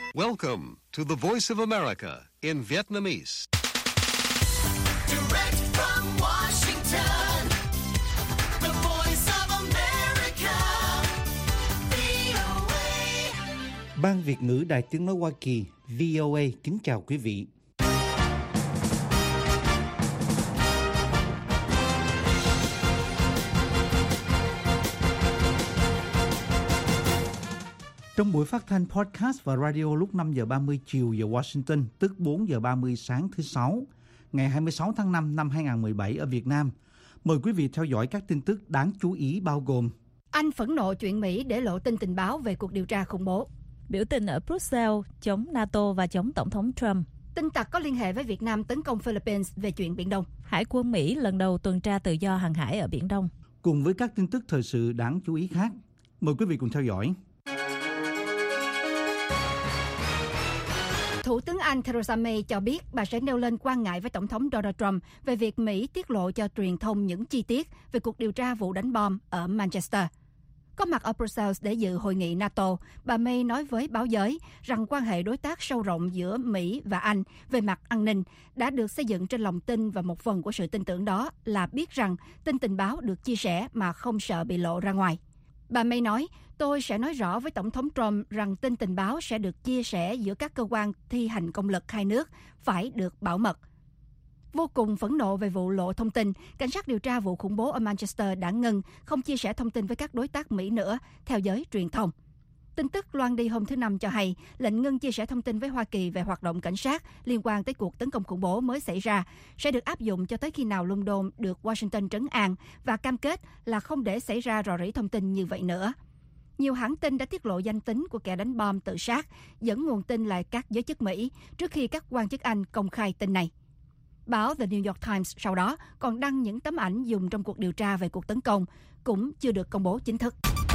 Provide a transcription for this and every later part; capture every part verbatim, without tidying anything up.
Welcome to the Voice of America in Vietnamese. Direct from Washington, the Voice of America, vê o a. Ban Việt ngữ Đài Tiếng nói Hoa Kỳ vê o a kính chào quý vị. Trong buổi phát thanh podcast và radio lúc năm giờ ba mươi chiều giờ Washington, tức bốn giờ ba mươi sáng thứ Sáu, ngày hai mươi sáu tháng năm năm hai nghìn không trăm mười bảy ở Việt Nam. Mời quý vị theo dõi các tin tức đáng chú ý bao gồm: Anh phẫn nộ chuyện Mỹ để lộ tin tình báo về cuộc điều tra khủng bố. Biểu tình ở Brussels chống NATO và chống Tổng thống Trump. Tin tặc có liên hệ với Việt Nam tấn công Philippines về chuyện Biển Đông. Hải quân Mỹ lần đầu tuần tra tự do hàng hải ở Biển Đông. Cùng với các tin tức thời sự đáng chú ý khác. Mời quý vị cùng theo dõi. Thủ tướng Anh Theresa May cho biết bà sẽ nêu lên quan ngại với Tổng thống Donald Trump về việc Mỹ tiết lộ cho truyền thông những chi tiết về cuộc điều tra vụ đánh bom ở Manchester. Có mặt ở Brussels để dự hội nghị NATO, bà May nói với báo giới rằng quan hệ đối tác sâu rộng giữa Mỹ và Anh về mặt an ninh đã được xây dựng trên lòng tin, và một phần của sự tin tưởng đó là biết rằng tin tình báo được chia sẻ mà không sợ bị lộ ra ngoài. Bà May nói, tôi sẽ nói rõ với Tổng thống Trump rằng tin tình báo sẽ được chia sẻ giữa các cơ quan thi hành công lực hai nước phải được bảo mật. Vô cùng phẫn nộ về vụ lộ thông tin, cảnh sát điều tra vụ khủng bố ở Manchester đã ngừng không chia sẻ thông tin với các đối tác Mỹ nữa, theo giới truyền thông. Tin tức loan đi hôm thứ Năm cho hay lệnh ngưng chia sẻ thông tin với Hoa Kỳ về hoạt động cảnh sát liên quan tới cuộc tấn công khủng bố mới xảy ra sẽ được áp dụng cho tới khi nào London được Washington trấn an và cam kết là không để xảy ra rò rỉ thông tin như vậy nữa. Nhiều hãng tin đã tiết lộ danh tính của kẻ đánh bom tự sát, dẫn nguồn tin là các giới chức Mỹ trước khi các quan chức Anh công khai tin này. Báo The New York Times sau đó còn đăng những tấm ảnh dùng trong cuộc điều tra về cuộc tấn công, cũng chưa được công bố chính thức.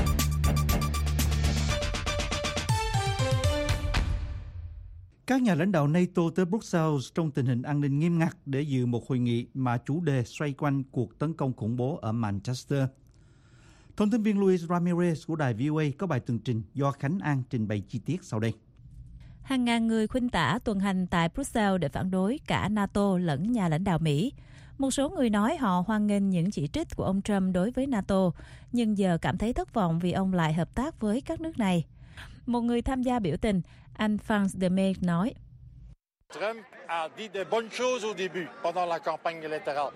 Các nhà lãnh đạo NATO tới Brussels trong tình hình an ninh nghiêm ngặt để dự một hội nghị mà chủ đề xoay quanh cuộc tấn công khủng bố ở Manchester. Thông tin viên Luis Ramirez của đài vê o a có bài tường trình do Khánh An trình bày chi tiết sau đây. Hàng ngàn người khuynh tả tuần hành tại Brussels để phản đối cả NATO lẫn nhà lãnh đạo Mỹ. Một số người nói họ hoan nghênh những chỉ trích của ông Trump đối với NATO, nhưng giờ cảm thấy thất vọng vì ông lại hợp tác với các nước này. Một người tham gia biểu tình, anh Franz de May nói: Trump a dit des bonnes choses au début, pendant la campagne électorale.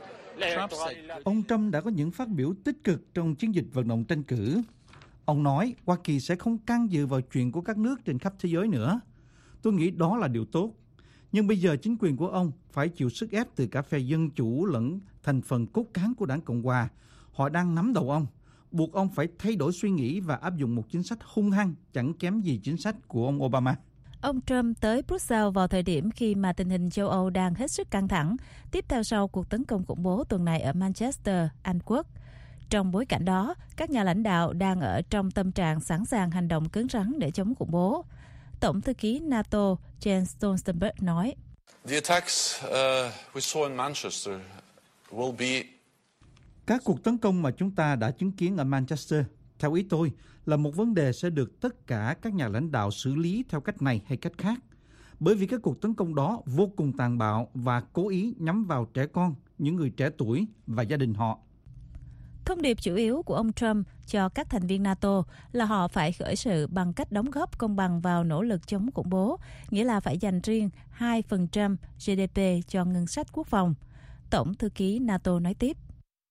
Ông Trump đã có những phát biểu tích cực trong chiến dịch vận động tranh cử. Ông nói Hoa Kỳ sẽ không can dự vào chuyện của các nước trên khắp thế giới nữa. Tôi nghĩ đó là điều tốt. Nhưng bây giờ chính quyền của ông phải chịu sức ép từ cả phe Dân Chủ lẫn thành phần cốt cán của đảng Cộng Hòa. Họ đang nắm đầu ông, buộc ông phải thay đổi suy nghĩ và áp dụng một chính sách hung hăng, chẳng kém gì chính sách của ông Obama. Ông Trump tới Brussels vào thời điểm khi mà tình hình châu Âu đang hết sức căng thẳng, tiếp theo sau cuộc tấn công khủng bố tuần này ở Manchester, Anh Quốc. Trong bối cảnh đó, các nhà lãnh đạo đang ở trong tâm trạng sẵn sàng hành động cứng rắn để chống khủng bố. Tổng thư ký NATO Jens Stoltenberg nói: The attacks uh, we saw in Manchester will be Các cuộc tấn công mà chúng ta đã chứng kiến ở Manchester, theo ý tôi, là một vấn đề sẽ được tất cả các nhà lãnh đạo xử lý theo cách này hay cách khác. Bởi vì các cuộc tấn công đó vô cùng tàn bạo và cố ý nhắm vào trẻ con, những người trẻ tuổi và gia đình họ. Thông điệp chủ yếu của ông Trump cho các thành viên NATO là họ phải khởi sự bằng cách đóng góp công bằng vào nỗ lực chống khủng bố, nghĩa là phải dành riêng hai phần trăm giê đê pê cho ngân sách quốc phòng. Tổng thư ký NATO nói tiếp: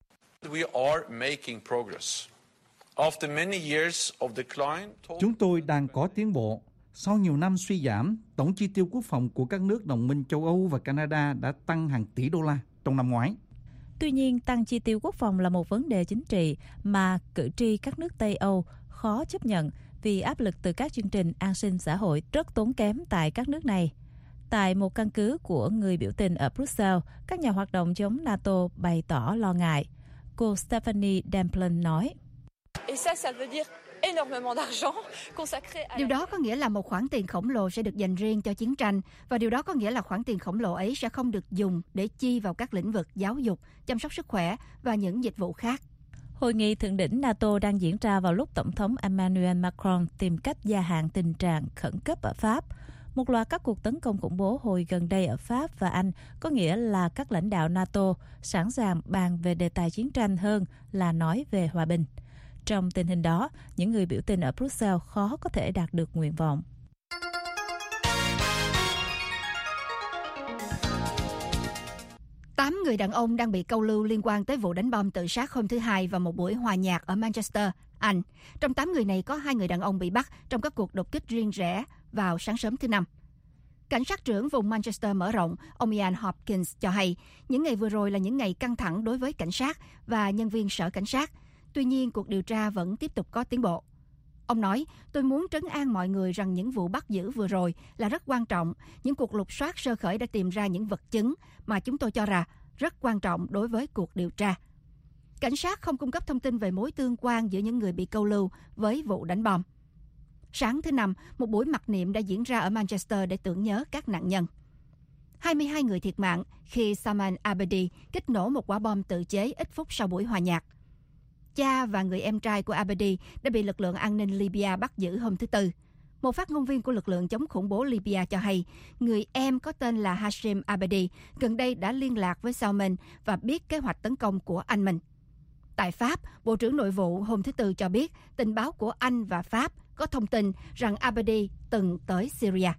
We are making progress. After many years of decline, Chúng tôi đang có tiến bộ. Sau nhiều năm suy giảm, tổng chi tiêu quốc phòng của các nước đồng minh châu Âu và Canada đã tăng hàng tỷ đô la trong năm ngoái. Tuy nhiên, tăng chi tiêu quốc phòng là một vấn đề chính trị mà cử tri các nước Tây Âu khó chấp nhận vì áp lực từ các chương trình an sinh xã hội rất tốn kém tại các nước này. Tại một căn cứ của người biểu tình ở Brussels, các nhà hoạt động chống NATO bày tỏ lo ngại. Cô Stephanie Demplin nói: Điều đó có nghĩa là một khoản tiền khổng lồ sẽ được dành riêng cho chiến tranh, và điều đó có nghĩa là khoản tiền khổng lồ ấy sẽ không được dùng để chi vào các lĩnh vực giáo dục, chăm sóc sức khỏe và những dịch vụ khác. Hội nghị thượng đỉnh NATO đang diễn ra vào lúc Tổng thống Emmanuel Macron tìm cách gia hạn tình trạng khẩn cấp ở Pháp. Một loạt các cuộc tấn công khủng bố hồi gần đây ở Pháp và Anh có nghĩa là các lãnh đạo NATO sẵn sàng bàn về đề tài chiến tranh hơn là nói về hòa bình. Trong tình hình đó, những người biểu tình ở Brussels khó có thể đạt được nguyện vọng. Tám người đàn ông đang bị câu lưu liên quan tới vụ đánh bom tự sát hôm thứ Hai và một buổi hòa nhạc ở Manchester, Anh. Trong tám người này có hai người đàn ông bị bắt trong các cuộc đột kích riêng rẽ vào sáng sớm thứ Năm. Cảnh sát trưởng vùng Manchester mở rộng, ông Ian Hopkins cho hay, những ngày vừa rồi là những ngày căng thẳng đối với cảnh sát và nhân viên sở cảnh sát. Tuy nhiên, cuộc điều tra vẫn tiếp tục có tiến bộ. Ông nói, tôi muốn trấn an mọi người rằng những vụ bắt giữ vừa rồi là rất quan trọng. Những cuộc lục soát sơ khởi đã tìm ra những vật chứng mà chúng tôi cho rằng rất quan trọng đối với cuộc điều tra. Cảnh sát không cung cấp thông tin về mối tương quan giữa những người bị câu lưu với vụ đánh bom. Sáng thứ Năm, một buổi mặc niệm đã diễn ra ở Manchester để tưởng nhớ các nạn nhân. hai mươi hai người thiệt mạng khi Salman Abedi kích nổ một quả bom tự chế ít phút sau buổi hòa nhạc. Cha và người em trai của Abedi đã bị lực lượng an ninh Libya bắt giữ hôm thứ Tư. Một phát ngôn viên của lực lượng chống khủng bố Libya cho hay, người em có tên là Hashim Abedi gần đây đã liên lạc với Salman và biết kế hoạch tấn công của anh mình. Tại Pháp, Bộ trưởng Nội vụ hôm thứ Tư cho biết tình báo của Anh và Pháp có thông tin rằng Abedi từng tới Syria.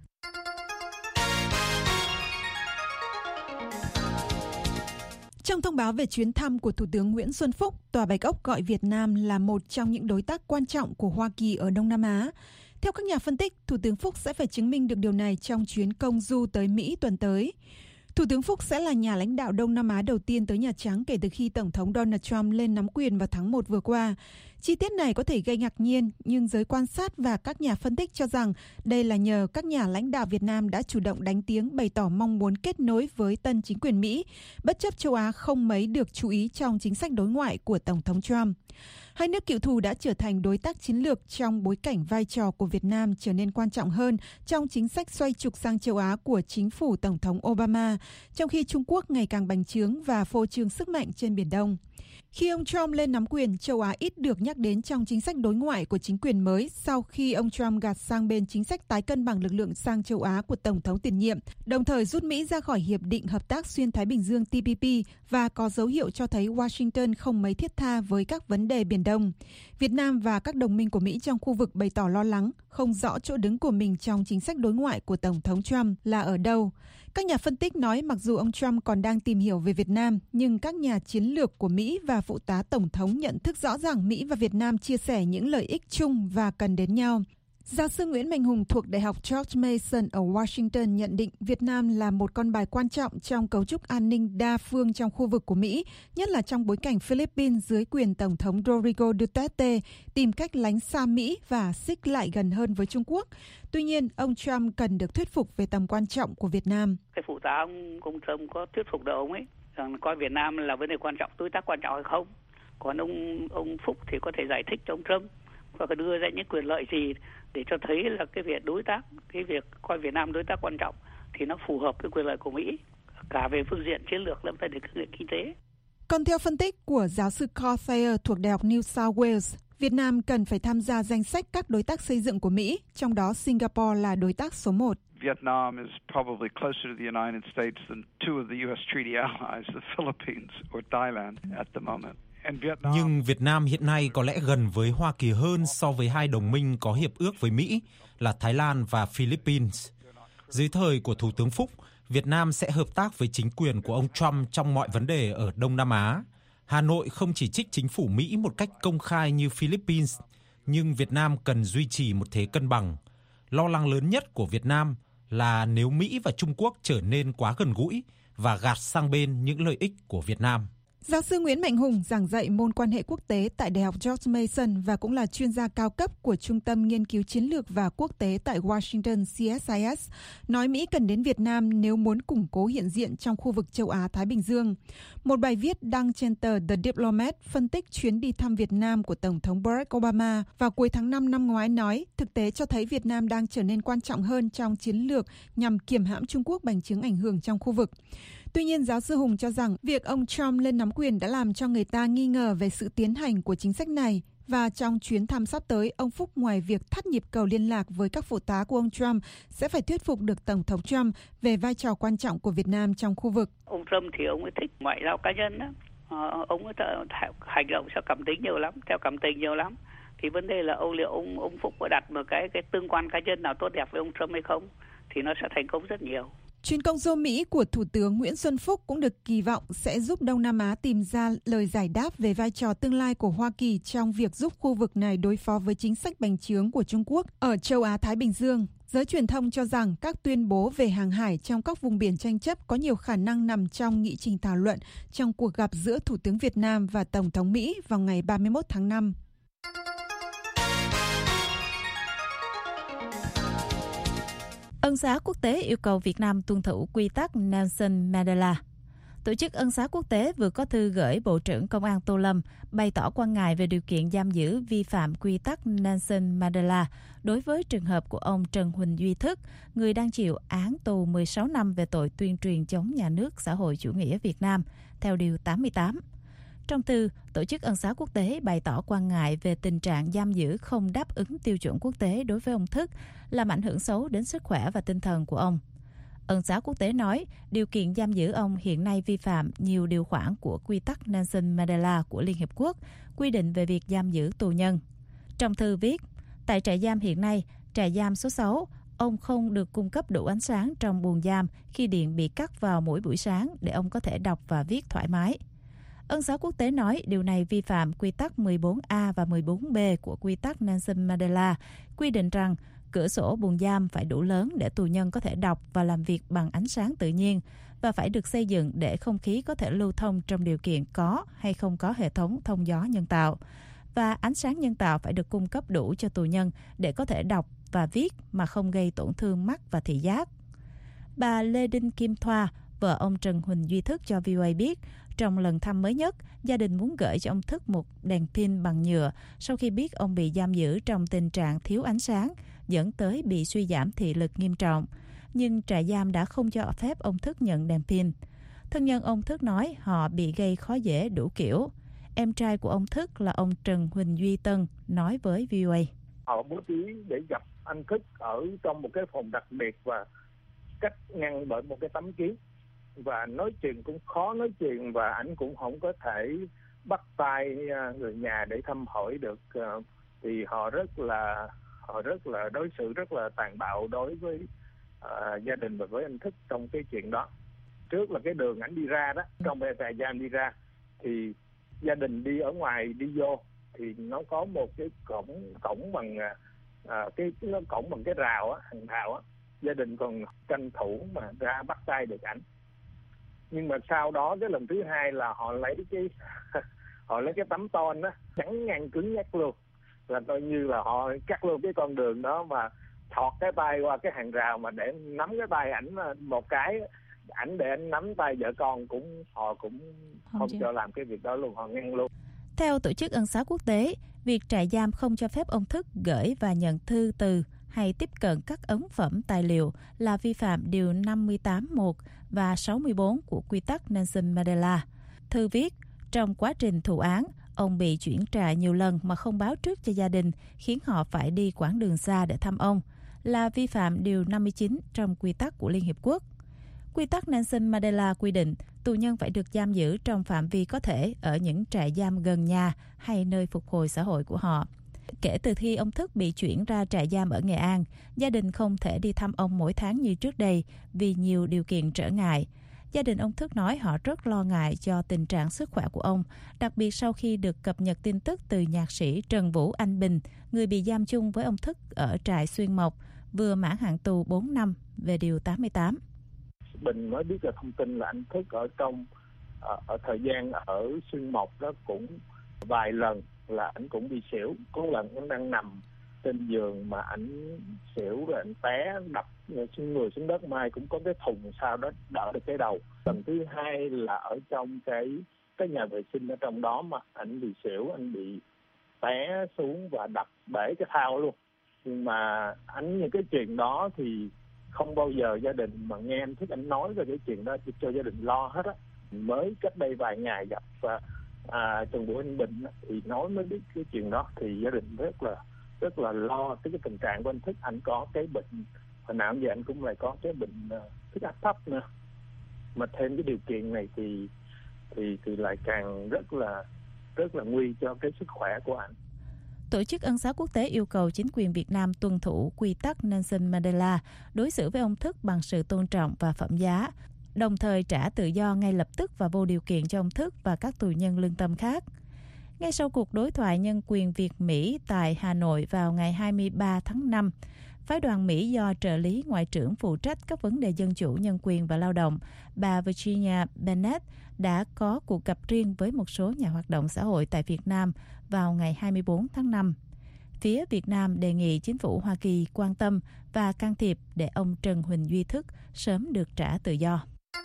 Trong thông báo về chuyến thăm của Thủ tướng Nguyễn Xuân Phúc, Tòa Bạch Ốc gọi Việt Nam là một trong những đối tác quan trọng của Hoa Kỳ ở Đông Nam Á. Theo các nhà phân tích, Thủ tướng Phúc sẽ phải chứng minh được điều này trong chuyến công du tới Mỹ tuần tới. Thủ tướng Phúc sẽ là nhà lãnh đạo Đông Nam Á đầu tiên tới Nhà Trắng kể từ khi Tổng thống Donald Trump lên nắm quyền vào tháng một vừa qua. Chi tiết này có thể gây ngạc nhiên, nhưng giới quan sát và các nhà phân tích cho rằng đây là nhờ các nhà lãnh đạo Việt Nam đã chủ động đánh tiếng bày tỏ mong muốn kết nối với tân chính quyền Mỹ, bất chấp châu Á không mấy được chú ý trong chính sách đối ngoại của Tổng thống Trump. Hai nước cựu thù đã trở thành đối tác chiến lược trong bối cảnh vai trò của Việt Nam trở nên quan trọng hơn trong chính sách xoay trục sang châu Á của chính phủ Tổng thống Obama, trong khi Trung Quốc ngày càng bành trướng và phô trương sức mạnh trên Biển Đông. Khi ông Trump lên nắm quyền, châu Á ít được nhắc đến trong chính sách đối ngoại của chính quyền mới sau khi ông Trump gạt sang bên chính sách tái cân bằng lực lượng sang châu Á của Tổng thống tiền nhiệm, đồng thời rút Mỹ ra khỏi Hiệp định Hợp tác Xuyên Thái Bình Dương T P P và có dấu hiệu cho thấy Washington không mấy thiết tha với các vấn đề Biển Đông. Việt Nam và các đồng minh của Mỹ trong khu vực bày tỏ lo lắng, không rõ chỗ đứng của mình trong chính sách đối ngoại của Tổng thống Trump là ở đâu. Các nhà phân tích nói mặc dù ông Trump còn đang tìm hiểu về Việt Nam, nhưng các nhà chiến lược của Mỹ và phụ tá Tổng thống nhận thức rõ ràng Mỹ và Việt Nam chia sẻ những lợi ích chung và cần đến nhau. Giáo sư Nguyễn Mạnh Hùng thuộc Đại học George Mason ở Washington nhận định Việt Nam là một con bài quan trọng trong cấu trúc an ninh đa phương trong khu vực của Mỹ, nhất là trong bối cảnh Philippines dưới quyền Tổng thống Rodrigo Duterte tìm cách lánh xa Mỹ và xích lại gần hơn với Trung Quốc. Tuy nhiên, ông Trump cần được thuyết phục về tầm quan trọng của Việt Nam. Cái phụ tá ông, ông Trump có thuyết phục được ông ấy rằng coi Việt Nam là vấn đề quan trọng, đối tác quan trọng hay không. Còn ông ông Phúc thì có thể giải thích cho ông Trump và đưa ra những quyền lợi gì để cho thấy là cái việc đối tác, cái việc coi Việt Nam đối tác quan trọng thì nó phù hợp với quyền lợi của Mỹ, cả về phương diện chiến lược lẫn về phương diện kinh tế. Còn theo phân tích của giáo sư Carl Thayer thuộc Đại học New South Wales, Việt Nam cần phải tham gia danh sách các đối tác xây dựng của Mỹ, trong đó Singapore là đối tác số một. Vietnam is probably closer to the United States than two of the U S treaty allies, the Philippines or Thailand at the moment. Nhưng Việt Nam hiện nay có lẽ gần với Hoa Kỳ hơn so với hai đồng minh có hiệp ước với Mỹ là Thái Lan và Philippines. Dưới thời của Thủ tướng Phúc, Việt Nam sẽ hợp tác với chính quyền của ông Trump trong mọi vấn đề ở Đông Nam Á. Hà Nội không chỉ trích chính phủ Mỹ một cách công khai như Philippines, nhưng Việt Nam cần duy trì một thế cân bằng. Lo lắng lớn nhất của Việt Nam là nếu Mỹ và Trung Quốc trở nên quá gần gũi và gạt sang bên những lợi ích của Việt Nam. Giáo sư Nguyễn Mạnh Hùng giảng dạy môn quan hệ quốc tế tại Đại học George Mason và cũng là chuyên gia cao cấp của Trung tâm Nghiên cứu Chiến lược và Quốc tế tại Washington C S I S, nói Mỹ cần đến Việt Nam nếu muốn củng cố hiện diện trong khu vực châu Á-Thái Bình Dương. Một bài viết đăng trên tờ The Diplomat phân tích chuyến đi thăm Việt Nam của Tổng thống Barack Obama vào cuối tháng năm năm ngoái nói thực tế cho thấy Việt Nam đang trở nên quan trọng hơn trong chiến lược nhằm kiềm hãm Trung Quốc bành trướng ảnh hưởng trong khu vực. Tuy nhiên, giáo sư Hùng cho rằng việc ông Trump lên nắm quyền đã làm cho người ta nghi ngờ về sự tiến hành của chính sách này Và trong chuyến thăm sắp tới, ông Phúc ngoài việc thắt nhịp cầu liên lạc với các phụ tá của ông Trump sẽ phải thuyết phục được Tổng thống Trump về vai trò quan trọng của Việt Nam trong khu vực. Ông Trump thì ông ấy thích ngoại giao cá nhân đó. Ờ, ông ấy hành động theo cảm tính nhiều lắm, theo cảm tình nhiều lắm. Thì vấn đề là ông liệu ông ông Phúc có đặt một cái cái tương quan cá nhân nào tốt đẹp với ông Trump hay không, thì nó sẽ thành công rất nhiều. Chuyến công du Mỹ của Thủ tướng Nguyễn Xuân Phúc cũng được kỳ vọng sẽ giúp Đông Nam Á tìm ra lời giải đáp về vai trò tương lai của Hoa Kỳ trong việc giúp khu vực này đối phó với chính sách bành trướng của Trung Quốc ở châu Á-Thái Bình Dương. Giới truyền thông cho rằng các tuyên bố về hàng hải trong các vùng biển tranh chấp có nhiều khả năng nằm trong nghị trình thảo luận trong cuộc gặp giữa Thủ tướng Việt Nam và Tổng thống Mỹ vào ngày ba mươi mốt tháng năm. Ân xá quốc tế yêu cầu Việt Nam tuân thủ quy tắc Nelson Mandela. Tổ chức Ân xá quốc tế vừa có thư gửi Bộ trưởng Công an Tô Lâm bày tỏ quan ngại về điều kiện giam giữ vi phạm quy tắc Nelson Mandela đối với trường hợp của ông Trần Huỳnh Duy Thức, người đang chịu án tù mười sáu năm về tội tuyên truyền chống nhà nước xã hội chủ nghĩa Việt Nam, theo Điều tám mươi tám. Trong thư, Tổ chức Ân xá quốc tế bày tỏ quan ngại về tình trạng giam giữ không đáp ứng tiêu chuẩn quốc tế đối với ông Thức, làm ảnh hưởng xấu đến sức khỏe và tinh thần của ông. Ân xá quốc tế nói, điều kiện giam giữ ông hiện nay vi phạm nhiều điều khoản của quy tắc Nelson Mandela của Liên Hiệp Quốc, quy định về việc giam giữ tù nhân. Trong thư viết, tại trại giam hiện nay, trại giam số sáu, ông không được cung cấp đủ ánh sáng trong buồng giam khi điện bị cắt vào mỗi buổi sáng để ông có thể đọc và viết thoải mái. Ân xá quốc tế nói điều này vi phạm quy tắc mười bốn A và mười bốn B của quy tắc Nelson Mandela, quy định rằng cửa sổ buồng giam phải đủ lớn để tù nhân có thể đọc và làm việc bằng ánh sáng tự nhiên và phải được xây dựng để không khí có thể lưu thông trong điều kiện có hay không có hệ thống thông gió nhân tạo. Và ánh sáng nhân tạo phải được cung cấp đủ cho tù nhân để có thể đọc và viết mà không gây tổn thương mắt và thị giác. Bà Lê Đinh Kim Thoa, vợ ông Trần Huỳnh Duy Thức cho vê o a biết, trong lần thăm mới nhất, gia đình muốn gửi cho ông Thức một đèn pin bằng nhựa sau khi biết ông bị giam giữ trong tình trạng thiếu ánh sáng, dẫn tới bị suy giảm thị lực nghiêm trọng. Nhưng trại giam đã không cho phép ông Thức nhận đèn pin. Thân nhân ông Thức nói họ bị gây khó dễ đủ kiểu. Em trai của ông Thức là ông Trần Huỳnh Duy Tân nói với vê o a. Họ bố trí để gặp anh Thức ở trong một cái phòng đặc biệt và cách ngăn bởi một cái tấm kiến. Và nói chuyện cũng khó nói chuyện và anh cũng không có thể bắt tay người nhà để thăm hỏi được, thì họ rất là họ rất là đối xử rất là tàn bạo đối với uh, gia đình và với anh Thức trong cái chuyện đó. Trước là cái đường ảnh đi ra đó, trong bè trại giam đi ra thì gia đình đi ở ngoài đi vô thì nó có một cái cổng cổng bằng uh, cái nó cổng bằng cái rào á, hàng rào á, gia đình còn tranh thủ mà ra bắt tay được ảnh. Nhưng mà sau đó cái lần thứ hai là họ lấy cái họ lấy cái tấm tôn đó chắn ngang cứng nhắc luôn, là coi như là họ cắt luôn cái con đường đó mà thọt cái tay qua cái hàng rào mà để nắm cái tay ảnh một cái, ảnh để anh nắm tay vợ con cũng họ cũng không, không cho làm cái việc đó luôn, họ ngăn luôn. Theo Tổ chức Ân xá quốc tế, việc trại giam không cho phép ông Thức gửi và nhận thư từ hay tiếp cận các ấn phẩm tài liệu là vi phạm điều năm mươi tám một và sáu mươi bốn của quy tắc Nelson Mandela. Thư viết, trong quá trình thụ án, ông bị chuyển trại nhiều lần mà không báo trước cho gia đình, khiến họ phải đi quãng đường xa để thăm ông, là vi phạm điều năm mươi chín trong quy tắc của Liên Hiệp Quốc. Quy tắc Nelson Mandela quy định tù nhân phải được giam giữ trong phạm vi có thể ở những trại giam gần nhà hay nơi phục hồi xã hội của họ. Kể từ khi ông Thức bị chuyển ra trại giam ở Nghệ An, gia đình không thể đi thăm ông mỗi tháng như trước đây vì nhiều điều kiện trở ngại. Gia đình ông Thức nói họ rất lo ngại cho tình trạng sức khỏe của ông, đặc biệt sau khi được cập nhật tin tức từ nhạc sĩ Trần Vũ Anh Bình, người bị giam chung với ông Thức ở trại Xuyên Mộc, vừa mãn hạn tù bốn năm về điều tám mươi tám. Bình mới biết là thông tin là anh Thức ở trong ở, ở thời gian ở Xuyên Mộc đó cũng vài lần là anh cũng bị xỉu. Có lần anh đang nằm trên giường mà anh xỉu rồi anh té đập xuống người xuống đất, mai cũng có cái thùng sau đó đỡ được cái đầu. Lần thứ hai là ở trong cái cái nhà vệ sinh ở trong đó mà anh bị xỉu, anh bị té xuống và đập bể cái thao luôn. Nhưng mà anh những cái chuyện đó thì không bao giờ gia đình mà nghe anh Thức anh nói về cái chuyện đó cho gia đình lo hết á. Mới cách đây vài ngày gặp và à, Trần Vũ Anh Bình á, thì nói mới biết cái chuyện đó, thì gia đình rất là rất là lo tới cái tình trạng của anh Thức. Anh có cái bệnh hồi nào giờ anh cũng lại có cái bệnh uh, huyết áp thấp nữa, mà thêm cái điều kiện này thì thì thì lại càng rất là rất là nguy cho cái sức khỏe của anh. Tổ chức Ân xá Quốc tế yêu cầu chính quyền Việt Nam tuân thủ quy tắc Nelson Mandela, đối xử với ông Thức bằng sự tôn trọng và phẩm giá, đồng thời trả tự do ngay lập tức và vô điều kiện cho ông Thức và các tù nhân lương tâm khác. Ngay sau cuộc đối thoại nhân quyền Việt-Mỹ tại Hà Nội vào ngày hai mươi ba tháng năm, phái đoàn Mỹ do trợ lý Ngoại trưởng phụ trách các vấn đề dân chủ, nhân quyền và lao động, bà Virginia Bennett, đã có cuộc gặp riêng với một số nhà hoạt động xã hội tại Việt Nam vào ngày hai mươi bốn tháng năm. Phía Việt Nam đề nghị chính phủ Hoa Kỳ quan tâm và can thiệp để ông Trần Huỳnh Duy Thức sớm được trả tự do.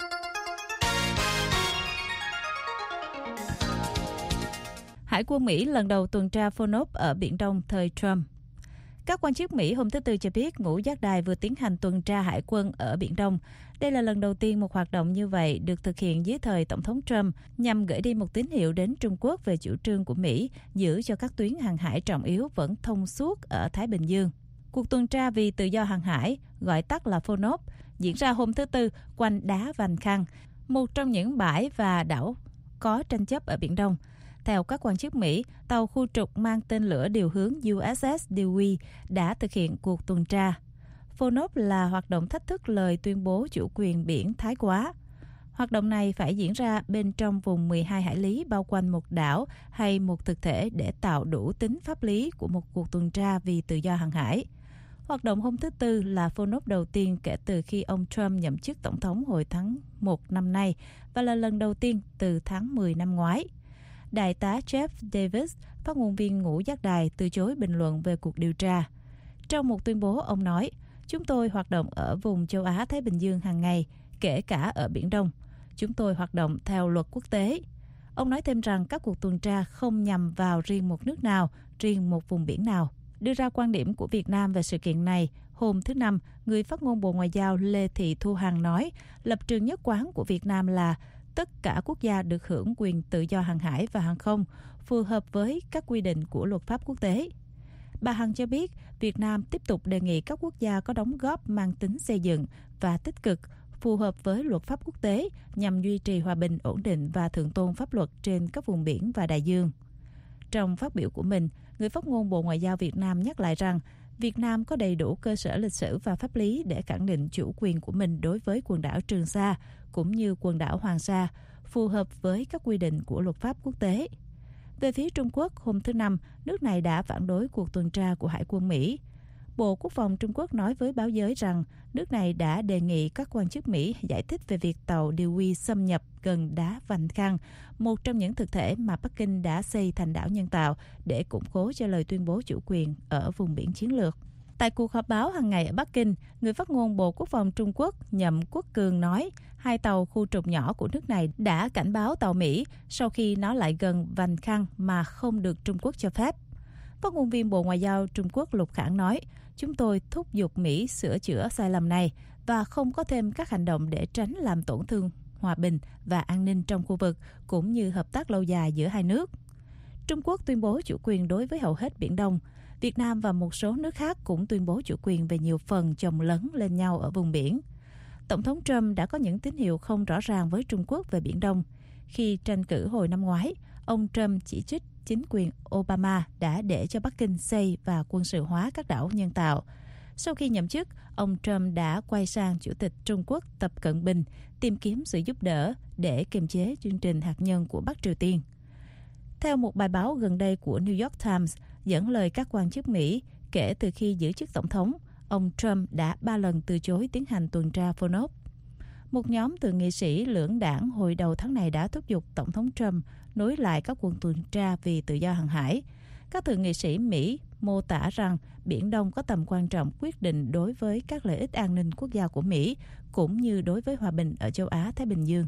Hải quân Mỹ lần đầu tuần tra phôn ốp ở Biển Đông thời Trump. Các quan chức Mỹ hôm thứ Tư cho biết ngũ giác đài vừa tiến hành tuần tra hải quân ở Biển Đông. Đây là lần đầu tiên một hoạt động như vậy được thực hiện dưới thời Tổng thống Trump nhằm gửi đi một tín hiệu đến Trung Quốc về chủ trương của Mỹ giữ cho các tuyến hàng hải trọng yếu vẫn thông suốt ở Thái Bình Dương. Cuộc tuần tra vì tự do hàng hải, gọi tắt là phôn ốp, diễn ra hôm thứ Tư quanh đá Vành Khăn, một trong những bãi và đảo có tranh chấp ở Biển Đông. Theo các quan chức Mỹ, tàu khu trục mang tên lửa điều hướng u ét ét Dewey đã thực hiện cuộc tuần tra. Phôn ốp là hoạt động thách thức lời tuyên bố chủ quyền biển Thái Quá. Hoạt động này phải diễn ra bên trong vùng mười hai hải lý bao quanh một đảo hay một thực thể để tạo đủ tính pháp lý của một cuộc tuần tra vì tự do hàng hải. Hoạt động hôm thứ Tư là phôn ốp đầu tiên kể từ khi ông Trump nhậm chức tổng thống hồi tháng một năm nay và là lần đầu tiên từ tháng mười năm ngoái. Đại tá Jeff Davis, phát ngôn viên ngũ giác đài, từ chối bình luận về cuộc điều tra. Trong một tuyên bố, ông nói, chúng tôi hoạt động ở vùng châu Á-Thái Bình Dương hàng ngày, kể cả ở Biển Đông. Chúng tôi hoạt động theo luật quốc tế. Ông nói thêm rằng các cuộc tuần tra không nhằm vào riêng một nước nào, riêng một vùng biển nào. Đưa ra quan điểm của Việt Nam về sự kiện này, hôm thứ Năm, người phát ngôn Bộ Ngoại giao Lê Thị Thu Hằng nói, lập trường nhất quán của Việt Nam là tất cả quốc gia được hưởng quyền tự do hàng hải và hàng không, phù hợp với các quy định của luật pháp quốc tế. Bà Hằng cho biết, Việt Nam tiếp tục đề nghị các quốc gia có đóng góp mang tính xây dựng và tích cực, phù hợp với luật pháp quốc tế nhằm duy trì hòa bình, ổn định và thượng tôn pháp luật trên các vùng biển và đại dương. Trong phát biểu của mình, người phát ngôn Bộ Ngoại giao Việt Nam nhắc lại rằng Việt Nam có đầy đủ cơ sở lịch sử và pháp lý để khẳng định chủ quyền của mình đối với quần đảo Trường Sa cũng như quần đảo Hoàng Sa, phù hợp với các quy định của luật pháp quốc tế. Về phía Trung Quốc, hôm thứ Năm, nước này đã phản đối cuộc tuần tra của Hải quân Mỹ. Bộ Quốc phòng Trung Quốc nói với báo giới rằng nước này đã đề nghị các quan chức Mỹ giải thích về việc tàu Dewey xâm nhập gần đá Vành Khăn, một trong những thực thể mà Bắc Kinh đã xây thành đảo nhân tạo để củng cố cho lời tuyên bố chủ quyền ở vùng biển chiến lược. Tại cuộc họp báo hàng ngày ở Bắc Kinh, người phát ngôn Bộ Quốc phòng Trung Quốc Nhậm Quốc Cường nói hai tàu khu trục nhỏ của nước này đã cảnh báo tàu Mỹ sau khi nó lại gần Vành Khăn mà không được Trung Quốc cho phép. Phát ngôn viên Bộ Ngoại giao Trung Quốc Lục Khảng nói, chúng tôi thúc giục Mỹ sửa chữa sai lầm này và không có thêm các hành động để tránh làm tổn thương hòa bình và an ninh trong khu vực cũng như hợp tác lâu dài giữa hai nước. Trung Quốc tuyên bố chủ quyền đối với hầu hết Biển Đông. Việt Nam và một số nước khác cũng tuyên bố chủ quyền về nhiều phần chồng lấn lên nhau ở vùng biển. Tổng thống Trump đã có những tín hiệu không rõ ràng với Trung Quốc về Biển Đông. Khi tranh cử hồi năm ngoái, ông Trump chỉ trích chính quyền Obama đã để cho Bắc Kinh xây và quân sự hóa các đảo nhân tạo. Sau khi nhậm chức, ông Trump đã quay sang Chủ tịch Trung Quốc Tập Cận Bình tìm kiếm sự giúp đỡ để kiềm chế chương trình hạt nhân của Bắc Triều Tiên. Theo một bài báo gần đây của New York Times dẫn lời các quan chức Mỹ, kể từ khi giữ chức tổng thống, ông Trump đã ba lần từ chối tiến hành tuần tra phôn ốp. Một nhóm thượng nghị sĩ lưỡng đảng hồi đầu tháng này đã thúc giục Tổng thống Trump nối lại các cuộc tuần tra vì tự do hàng hải. Các thượng nghị sĩ Mỹ mô tả rằng Biển Đông có tầm quan trọng quyết định đối với các lợi ích an ninh quốc gia của Mỹ, cũng như đối với hòa bình ở châu Á-Thái Bình Dương.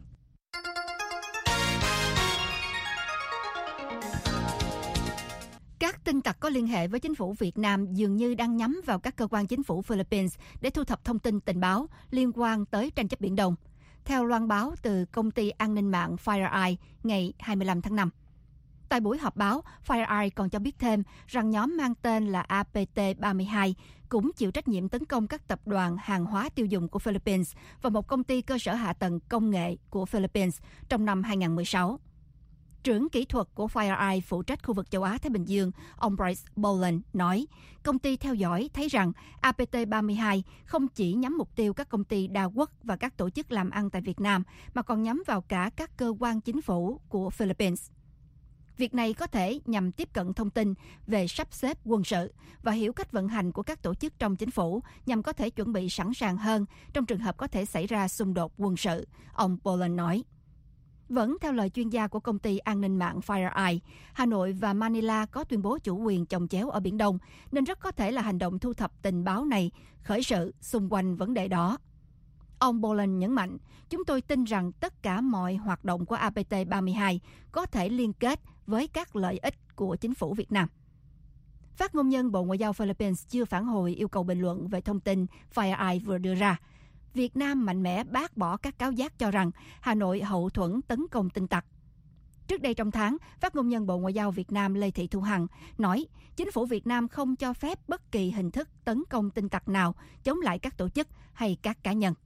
Các tin tặc có liên hệ với chính phủ Việt Nam dường như đang nhắm vào các cơ quan chính phủ Philippines để thu thập thông tin tình báo liên quan tới tranh chấp Biển Đông. Theo loan báo từ công ty an ninh mạng FireEye ngày hai mươi lăm tháng năm, Tại buổi họp báo, FireEye còn cho biết thêm rằng nhóm mang tên là A P T ba mươi hai cũng chịu trách nhiệm tấn công các tập đoàn hàng hóa tiêu dùng của Philippines và một công ty cơ sở hạ tầng công nghệ của Philippines trong năm hai không một sáu. Trưởng kỹ thuật của FireEye phụ trách khu vực châu Á-Thái Bình Dương, ông Bryce Boland nói, công ty theo dõi thấy rằng A P T ba mươi hai không chỉ nhắm mục tiêu các công ty đa quốc và các tổ chức làm ăn tại Việt Nam, mà còn nhắm vào cả các cơ quan chính phủ của Philippines. Việc này có thể nhằm tiếp cận thông tin về sắp xếp quân sự và hiểu cách vận hành của các tổ chức trong chính phủ nhằm có thể chuẩn bị sẵn sàng hơn trong trường hợp có thể xảy ra xung đột quân sự, ông Boland nói. Vẫn theo lời chuyên gia của công ty an ninh mạng FireEye, Hà Nội và Manila có tuyên bố chủ quyền chồng chéo ở Biển Đông, nên rất có thể là hành động thu thập tình báo này khởi sự xung quanh vấn đề đó. Ông Boland nhấn mạnh, chúng tôi tin rằng tất cả mọi hoạt động của A P T ba mươi hai có thể liên kết với các lợi ích của chính phủ Việt Nam. Phát ngôn nhân Bộ Ngoại giao Philippines chưa phản hồi yêu cầu bình luận về thông tin FireEye vừa đưa ra. Việt Nam mạnh mẽ bác bỏ các cáo giác cho rằng Hà Nội hậu thuẫn tấn công tin tặc. Trước đây trong tháng, phát ngôn nhân Bộ Ngoại giao Việt Nam Lê Thị Thu Hằng nói chính phủ Việt Nam không cho phép bất kỳ hình thức tấn công tin tặc nào chống lại các tổ chức hay các cá nhân.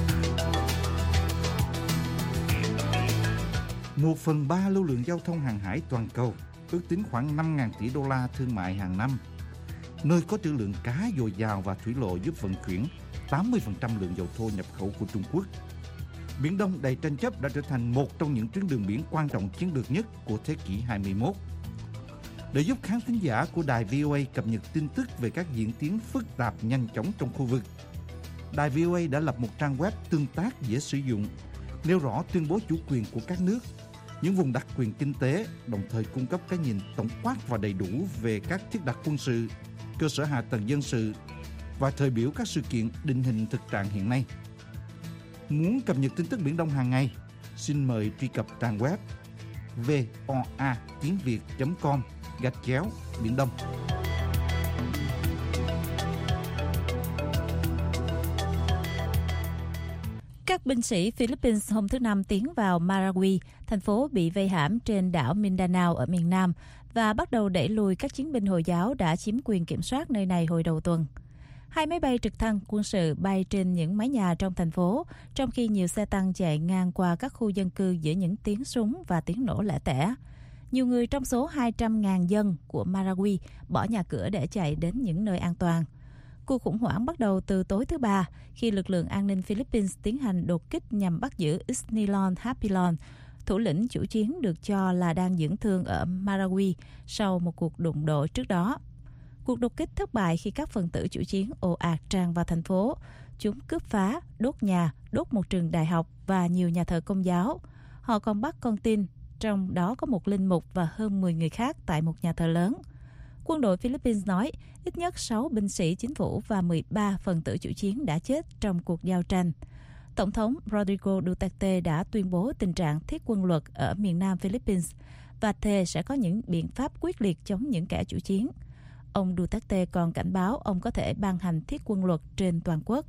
Một phần ba lưu lượng giao thông hàng hải toàn cầu, ước tính khoảng năm nghìn tỷ đô la thương mại hàng năm. Nơi có trữ lượng cá dồi dào và thủy lộ giúp vận chuyển tám mươi phần trăm lượng dầu thô nhập khẩu của Trung Quốc. Biển Đông đầy tranh chấp đã trở thành một trong những tuyến đường biển quan trọng chiến lược nhất của thế kỷ hai mươi mốt. Để giúp khán thính giả của đài vê o a cập nhật tin tức về các diễn tiến phức tạp nhanh chóng trong khu vực, đài vê o a đã lập một trang web tương tác dễ sử dụng, nêu rõ tuyên bố chủ quyền của các nước, những vùng đặc quyền kinh tế, đồng thời cung cấp cái nhìn tổng quát và đầy đủ về các thiết đặt quân sự, cơ sở hạ tầng dân sự và thời biểu các sự kiện định hình thực trạng hiện nay. Muốn cập nhật tin tức Biển Đông hàng ngày, xin mời truy cập trang web voa tiếng việt chấm com gạch chéo Biển Đông. Các binh sĩ Philippines hôm thứ Năm tiến vào Marawi, thành phố bị vây hãm trên đảo Mindanao ở miền Nam, và bắt đầu đẩy lùi các chiến binh Hồi giáo đã chiếm quyền kiểm soát nơi này hồi đầu tuần. Hai máy bay trực thăng quân sự bay trên những mái nhà trong thành phố, trong khi nhiều xe tăng chạy ngang qua các khu dân cư giữa những tiếng súng và tiếng nổ lẻ tẻ. Nhiều người trong số hai trăm nghìn dân của Marawi bỏ nhà cửa để chạy đến những nơi an toàn. Cuộc khủng hoảng bắt đầu từ tối thứ Ba khi lực lượng an ninh Philippines tiến hành đột kích nhằm bắt giữ Isnilon Hapilon, thủ lĩnh chủ chiến được cho là đang dưỡng thương ở Marawi sau một cuộc đụng độ trước đó. Cuộc đột kích thất bại khi các phần tử chủ chiến ồ ạt tràn vào thành phố. Chúng cướp phá, đốt nhà, đốt một trường đại học và nhiều nhà thờ công giáo. Họ còn bắt con tin, trong đó có một linh mục và hơn mười người khác tại một nhà thờ lớn. Quân đội Philippines nói ít nhất sáu binh sĩ chính phủ và mười ba phần tử chủ chiến đã chết trong cuộc giao tranh. Tổng thống Rodrigo Duterte đã tuyên bố tình trạng thiết quân luật ở miền Nam Philippines và thề sẽ có những biện pháp quyết liệt chống những kẻ chủ chiến. Ông Duterte còn cảnh báo ông có thể ban hành thiết quân luật trên toàn quốc.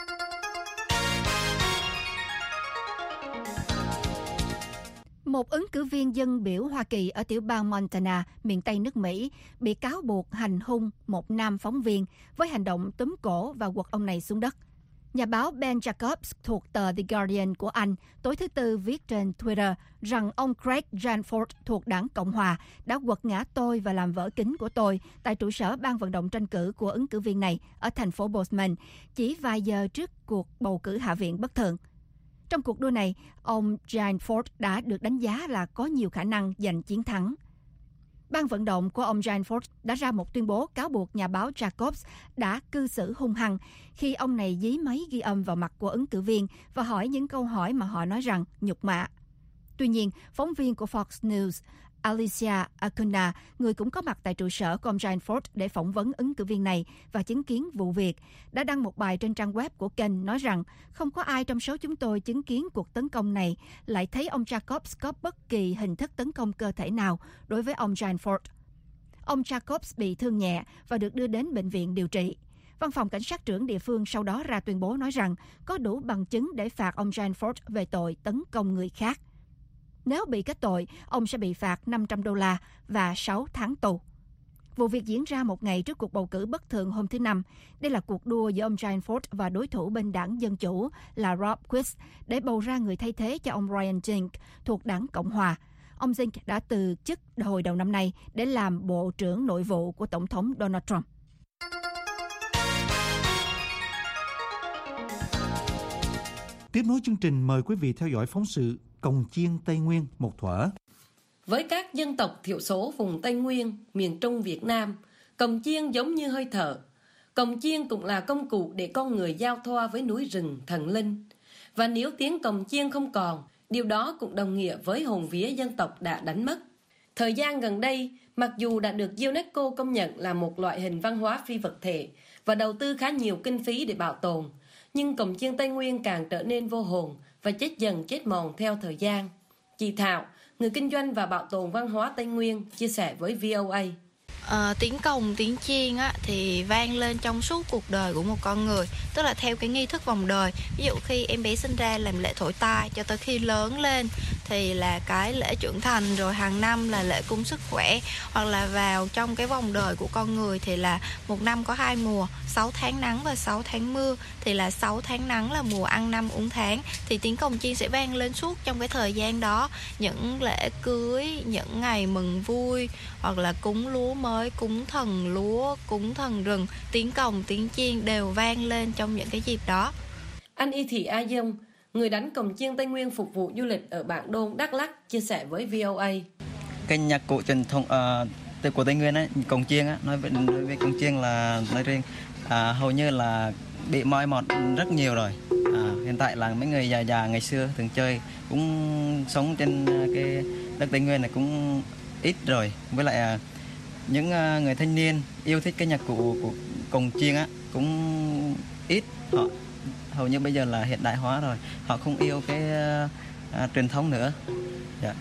Một ứng cử viên dân biểu Hoa Kỳ ở tiểu bang Montana, miền Tây nước Mỹ, bị cáo buộc hành hung một nam phóng viên với hành động túm cổ và quật ông này xuống đất. Nhà báo Ben Jacobs thuộc tờ The Guardian của Anh tối thứ Tư viết trên Twitter rằng ông Craig Janford thuộc đảng Cộng Hòa đã quật ngã tôi và làm vỡ kính của tôi tại trụ sở ban vận động tranh cử của ứng cử viên này ở thành phố Bozeman chỉ vài giờ trước cuộc bầu cử hạ viện bất thường. Trong cuộc đua này, ông Janford đã được đánh giá là có nhiều khả năng giành chiến thắng. Ban vận động của ông Janford đã ra một tuyên bố cáo buộc nhà báo Jacobs đã cư xử hung hăng khi ông này dí máy ghi âm vào mặt của ứng cử viên và hỏi những câu hỏi mà họ nói rằng nhục mạ. Tuy nhiên, phóng viên của Fox News, Alicia Acuna, người cũng có mặt tại trụ sở của ông Janford để phỏng vấn ứng cử viên này và chứng kiến vụ việc, đã đăng một bài trên trang web của kênh nói rằng không có ai trong số chúng tôi chứng kiến cuộc tấn công này lại thấy ông Jacobs có bất kỳ hình thức tấn công cơ thể nào đối với ông Janford. Ông Jacobs bị thương nhẹ và được đưa đến bệnh viện điều trị. Văn phòng cảnh sát trưởng địa phương sau đó ra tuyên bố nói rằng có đủ bằng chứng để phạt ông Janford về tội tấn công người khác. Nếu bị kết tội, ông sẽ bị phạt năm trăm đô la và sáu tháng tù. Vụ việc diễn ra một ngày trước cuộc bầu cử bất thường hôm thứ Năm. Đây là cuộc đua giữa ông Ryan Ford và đối thủ bên đảng Dân Chủ là Rob Quist để bầu ra người thay thế cho ông Ryan Zinke thuộc đảng Cộng Hòa. Ông Zinke đã từ chức hồi đầu năm nay để làm Bộ trưởng Nội vụ của Tổng thống Donald Trump. Tiếp nối chương trình, mời quý vị theo dõi phóng sự Cồng chiêng Tây Nguyên một thuở. Với các dân tộc thiểu số vùng Tây Nguyên, miền Trung Việt Nam, cồng chiêng giống như hơi thở. Cồng chiêng cũng là công cụ để con người giao thoa với núi rừng, thần linh. Và nếu tiếng cồng chiêng không còn, điều đó cũng đồng nghĩa với hồn vía dân tộc đã đánh mất. Thời gian gần đây, mặc dù đã được UNESCO công nhận là một loại hình văn hóa phi vật thể và đầu tư khá nhiều kinh phí để bảo tồn, nhưng cồng chiêng Tây Nguyên càng trở nên vô hồn và chết dần chết mòn theo thời gian. Chị Thảo, người kinh doanh và bảo tồn văn hóa Tây Nguyên, chia sẻ với vê o a. À, tiếng cồng, tiếng chiêng á, thì vang lên trong suốt cuộc đời của một con người, tức là theo cái nghi thức vòng đời. Ví dụ khi em bé sinh ra làm lễ thổi tai, cho tới khi lớn lên thì là cái lễ trưởng thành, rồi hàng năm là lễ cúng sức khỏe, hoặc là vào trong cái vòng đời của con người thì là một năm có hai mùa, sáu tháng nắng và sáu tháng mưa, thì là sáu tháng nắng là mùa ăn năm uống tháng, thì tiếng cồng chiêng sẽ vang lên suốt trong cái thời gian đó. Những lễ cưới, những ngày mừng vui, hoặc là cúng lúa mới, cúng thần lúa, cúng thần rừng, tiếng cồng, tiếng chiêng đều vang lên trong những cái dịp đó. Anh Y Thị A Dông, người đánh cồng chiêng Tây Nguyên phục vụ du lịch ở Bảng Đôn, Đắk Lắk, chia sẻ với vê o a. Cái nhạc cụ truyền thống uh, của Tây Nguyên ấy, cồng chiêng á, nói về, nói về cồng chiêng là nói riêng uh, hầu như là bị moi mọt rất nhiều rồi. Uh, hiện tại là mấy người già già ngày xưa thường chơi cũng sống trên cái đất Tây Nguyên này cũng ít rồi. Với lại uh, những uh, người thanh niên yêu thích cái nhạc cụ của cồng chiêng á cũng ít. Họ hầu như bây giờ là hiện đại hóa rồi, họ không yêu cái uh, uh, truyền thống nữa. Yeah.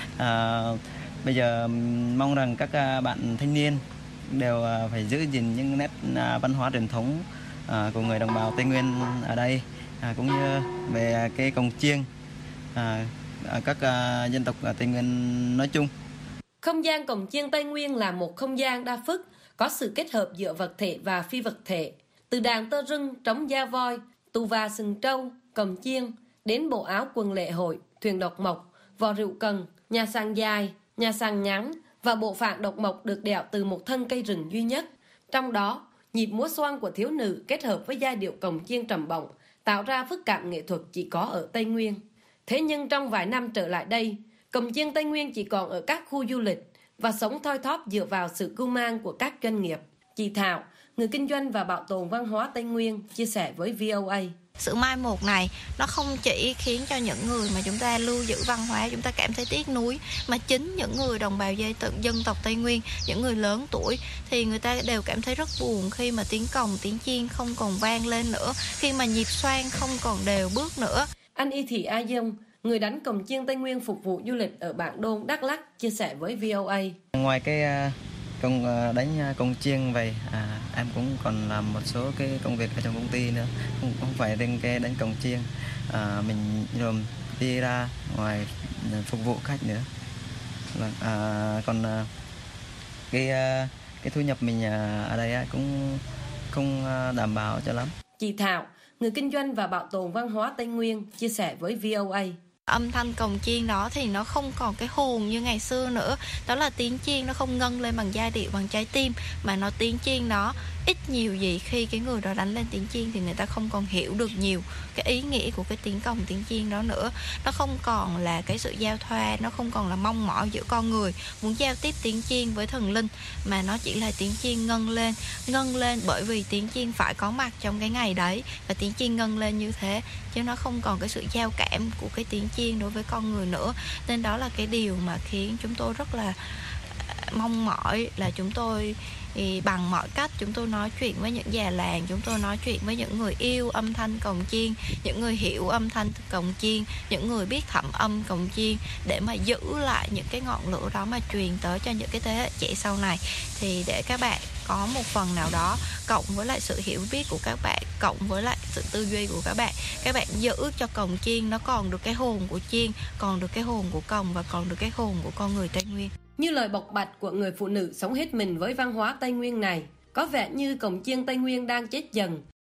Uh, bây giờ mong rằng các uh, bạn thanh niên đều uh, phải giữ gìn những nét uh, văn hóa truyền thống uh, của người đồng bào Tây Nguyên ở đây, uh, cũng như về cái cồng chiêng uh, các uh, dân tộc Tây Nguyên nói chung. Không gian cồng chiêng Tây Nguyên là một không gian đa phức, có sự kết hợp giữa vật thể và phi vật thể. Từ đàn tơ rưng, trống da voi, tù và sừng trâu, cồng chiêng, đến bộ áo quần lễ hội, thuyền độc mộc, vò rượu cần, nhà sàn dài, nhà sàn ngắn và bộ phạn độc mộc được đẽo từ một thân cây rừng duy nhất. Trong đó, nhịp múa xoang của thiếu nữ kết hợp với giai điệu cồng chiêng trầm bổng, tạo ra phức cảm nghệ thuật chỉ có ở Tây Nguyên. Thế nhưng trong vài năm trở lại đây, cồng chiêng Tây Nguyên chỉ còn ở các khu du lịch và sống thoi thóp dựa vào sự cưu mang của các doanh nghiệp. Chị Thảo, người kinh doanh và bảo tồn văn hóa Tây Nguyên, chia sẻ với vê o a. Sự mai một này nó không chỉ khiến cho những người mà chúng ta lưu giữ văn hóa chúng ta cảm thấy tiếc nuối, mà chính những người đồng bào dân tộc, dân tộc Tây Nguyên, những người lớn tuổi thì người ta đều cảm thấy rất buồn khi mà tiếng cồng, tiếng chiêng không còn vang lên nữa, khi mà nhịp xoang không còn đều bước nữa. Anh Y Thị A Dông, người đánh cồng chiêng Tây Nguyên phục vụ du lịch ở Bảng Đôn, Đắk Lắk, chia sẻ với vê o a. Ngoài cái uh, công uh, đánh uh, cồng chiêng vậy, à, em cũng còn làm một số cái công việc ở trong công ty nữa, không, không phải riêng cái đánh cồng chiêng, à, mình rồi đi ra ngoài phục vụ khách nữa. À, còn uh, cái uh, cái thu nhập mình uh, ở đây uh, cũng không uh, đảm bảo cho lắm. Chị Thảo, người kinh doanh và bảo tồn văn hóa Tây Nguyên, chia sẻ với vê o a. Âm thanh cồng chiêng đó thì nó không còn cái hồn như ngày xưa nữa. Đó là tiếng chiêng nó không ngân lên bằng giai điệu, bằng trái tim, mà nó tiếng chiêng nó ít nhiều gì khi cái người đó đánh lên tiếng chiêng thì người ta không còn hiểu được nhiều cái ý nghĩa của cái tiếng cồng, tiếng chiêng đó nữa. Nó không còn là cái sự giao thoa, nó không còn là mong mỏi giữa con người muốn giao tiếp tiếng chiêng với thần linh, mà nó chỉ là tiếng chiêng ngân lên, ngân lên bởi vì tiếng chiêng phải có mặt trong cái ngày đấy, và tiếng chiêng ngân lên như thế, chứ nó không còn cái sự giao cảm của cái tiếng chiêng đối với con người nữa. Nên đó là cái điều mà khiến chúng tôi rất là mong mỏi là chúng tôi thì bằng mọi cách chúng tôi nói chuyện với những già làng, chúng tôi nói chuyện với những người yêu âm thanh cồng chiên, những người hiểu âm thanh cồng chiên, những người biết thẩm âm cồng chiên, để mà giữ lại những cái ngọn lửa đó mà truyền tới cho những cái thế hệ trẻ sau này. Thì để các bạn có một phần nào đó cộng với lại sự hiểu biết của các bạn, cộng với lại sự tư duy của các bạn, các bạn giữ cho cồng chiên nó còn được cái hồn của chiên, còn được cái hồn của cồng và còn được cái hồn của con người Tây Nguyên. Như lời bộc bạch của người phụ nữ sống hết mình với văn hóa Tây Nguyên này, có vẻ như cồng chiêng Tây Nguyên đang chết dần